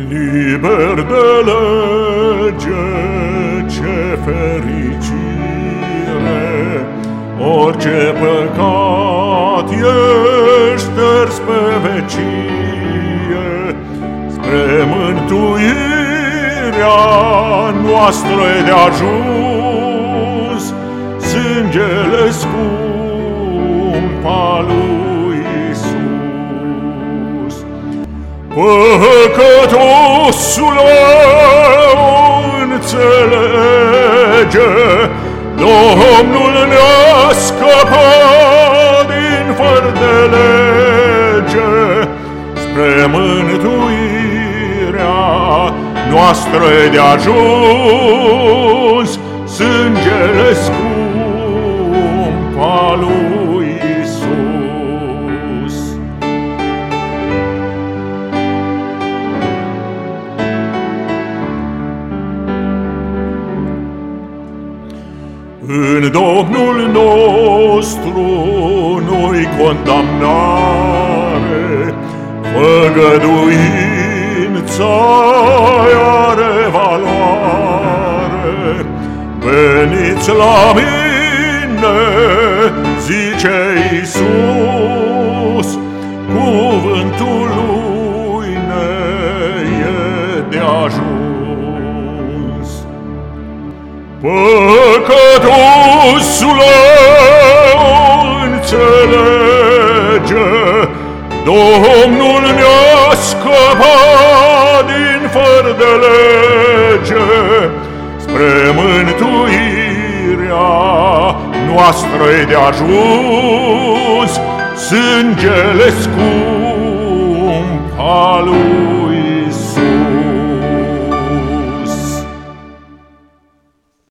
Liber de lege, ce fericire! Orice păcat e șters pe vecie, spre mântuirea noastră de ajuns, sângele scump al lui Iisus. Păcătosule, înțelege, Domnul ne-a scăpat din fără de lege, spre mântuirea noastră de ajuns, sângele scump al lui Iisus. În Domnul nostru nu-i condamnare, făgăduința are valoare. Veniți la mine, zice Iisus, cuvântul lui ne e de ajuns. Păcătosule, înțelege, Domnul ne-a scăpat din fără de lege, spre mântuirea noastră de ajuns, sângele scump al lui